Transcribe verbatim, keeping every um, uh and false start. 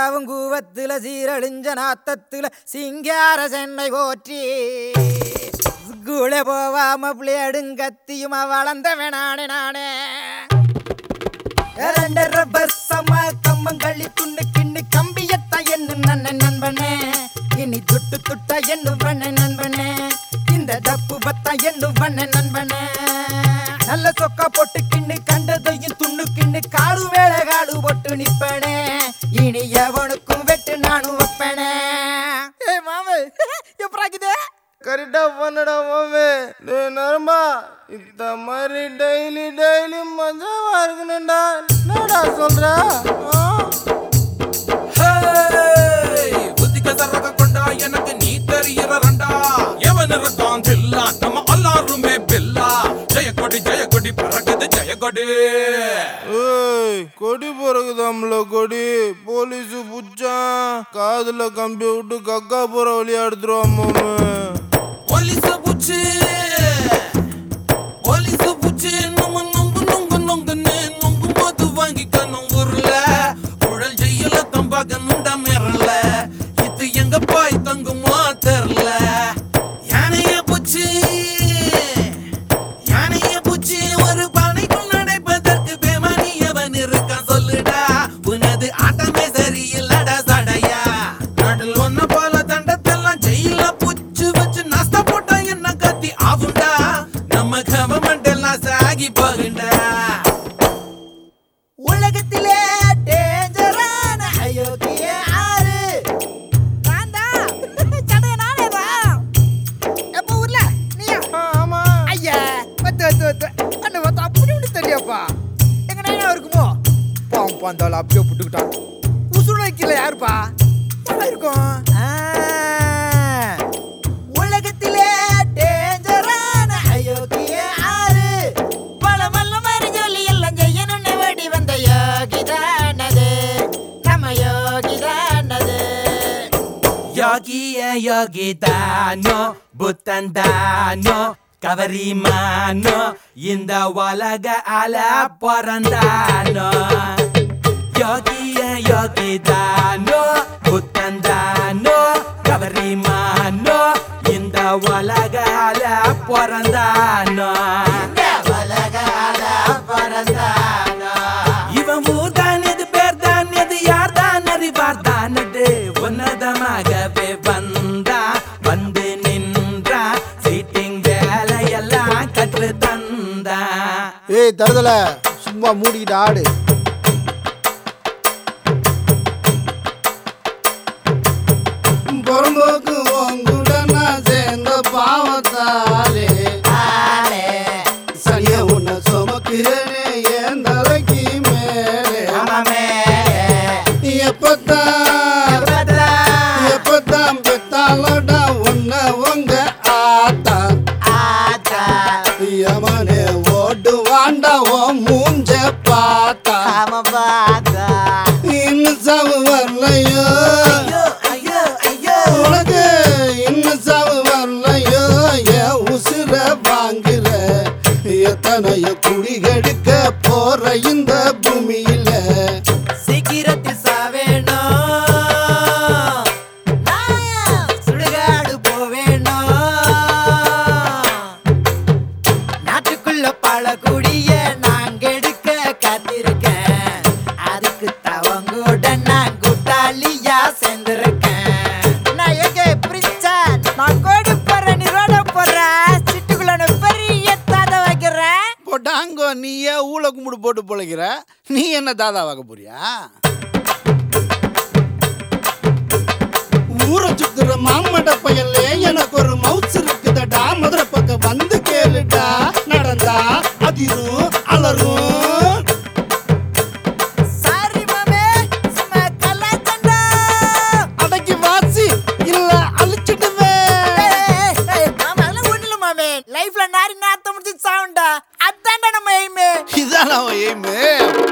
சீராவும் கூவத்துல சீரழிஞ்ச நாத்தத்துல சிங்கார சென்னை போற்றி கூட போவாம பிள்ளையடும் கத்தியுமா வளர்ந்தவன் நானே நானே ரப்பசமா கம்மங்களி துண்ணு கிண்ணு கம்பியத்தா என்ன நன்ன நண்பனே இனி துட்டு துட்டா என்ன பண்ண நண்பனே இந்த தப்பு பத்தா என்ன பண்ண நண்பனே நல்ல சொக்கா போட்டு கிண்ணு கண்டதையும் துண்ணு கிண்ணு காடு வேலை காடு போட்டு நிப்பனே இனி எவனுக்கும் வெட்டு நானும் வைப்பனே. ஏய் மாமே எப்படாக்குதே கரெக்டா பண்ணடா மாமே. டேய் நர்மா இந்த மாதிரி டெய்லி டெய்லி மஜாவா இருக்கணும்டா. என்னடா சொல்ற? புத்திக சரக கொண்டா எனக்கு நீ தெரியறடா. எவன் இருக்கான் தில்லா நம்ம எல்லாருமே பில்லா. ஜெய கொடி ஜெய கொடி பறக்குது ஜெய கொடி. ஏய் கொடி பறக்குதாம்ல கொடி. போலீஸ் புச்சான் காதுல கம்பி விட்டு கக்கா போற விளையாடுத்துருவான் மாமே. போலீஸ் புச்சு போலீஸ் புச்சு நம்ம நொங்கு நொங்கு நொங்குன்னு நொங்கு போது வாங்கிக்கணும் ஊர்ல. உடல் ஜெயில தம்பாக நுண்டா மேறல. இது எங்க பாய் தங்குமா தெரியல. யானைய புச்சு யானைய புச்சு ஒரு பானைக்குள் நடைப்பதற்கு பேமானி எவன் இருக்கான் சொல்லுடா. உனது ஆட்டமே சரியில்லடா சடையா. நாட்டில் ஒன்ன போல தண்டத்தெல்லாம் ஜெயில புச்சு வச்சு நாஸ்தா போட்டா என்ன கத்தி ஆகுண்டா. நம்ம கவர்மெண்ட் எல்லாம் சாகி போகுண்டா. உலகத்திலே டேஞ்சரான அயோக்கிய ஆறு நான்தா சடைய நானேதா. எப்ப ஊர்ல நீயா? ஆமா ஐயா வத்து வத்து வத்து அண்ணன் வத்து அப்படி ஒன்று தெரியாப்பா. எங்க நாயா இருக்குமோ பாவம் பாந்தாலும் அப்படியே புட்டுக்கிட்டான். உசுறு வைக்கல யாருப்பா? யாரா இருக்கும்? உலகத்திலே டேஞ்சரான அயோக்கிய ஆறு பல மல்ல மாதிரி சொல்லி எல்லாம் செய்யணும்னு வேடி வந்த யோகிதானது நம்ம யோகிதானது. யோகிய யோகிதானோ புத்தந்தானோ கவரிமானோ இந்த உலக அல பிறந்தானோ. யோகிய யோகிதானோ புத்தந்தானோ கவரிமானோ இந்த உலக அல பிறந்தானோ. இவன் ஊர்தானது பேர் தானது யார் தான் அறிவார் தானது. உன்னதமாகவே வந்தா வந்து நின்றா சீட்டிங் வேலையெல்லாம் கற்று தந்தா. ஏய் தருதல சும்மா மூடிக்கிட்டு ஆடு. பொறம்போக்கு உங்கூட நான் சேர்ந்த பாவத்தாலே சரியா உன்னை சுமக்கிறேனே என் தலைக்கு மேலே. எப்பத்தான் எப்பத்தான் பெத்தாலடா உன்னை உங்க ஆத்தா யமனே ஓடு வாண்டா ஓ மூஞ்ச பார்த்தா. இன்னும் சாவு வரலையோ உனக்கு, இன்னும் சாவு வரலையோ என் உசுர வாங்குற. எத்தனைய குடிகெடுக்க போற இந்த பூமியில சீக்கிரத்தில் சாவேணும் சுடுகாடு போவேணும். நாட்டுக்குள்ள பல குடிய நாங்க எடுக்க காத்திருக்கேன். அதுக்கு தவங்கூட நான் கூட்டாளியா சேர்ந்திருக்கேன். நான் எங்க பிரிச்சா நான் கோடி போற நீ ரோட போற சிட்டுக்குள்ள பெரிய தாத வைக்கிறேன். போட்டாங்கோ நீ ஏன் ஊழ கும்பிடு போட்டு பொழைக்கிற? நீ என்ன தாதா வாக்க போறியா? ஊரை சுத்துற மாமட பயலே எனக்கு ஒரு மவுஸ் இருக்குதடா. மதுரை பக்கம் வந்து கேளுடா. நடந்தா அதிரும் அலரும். சாரி மாமே சும்மா கலாச்சண்டா. அடக்கி வாசி இல்ல அழிச்சிடுவேன். மாமா அதெல்லாம் ஒண்ணுல மாமே. லைஃப்ல நாரி நாத்த முடிச்சு சாவுண்டா. அதான்டா நம்ம எய்மே. இதான் அவன் எய்மு.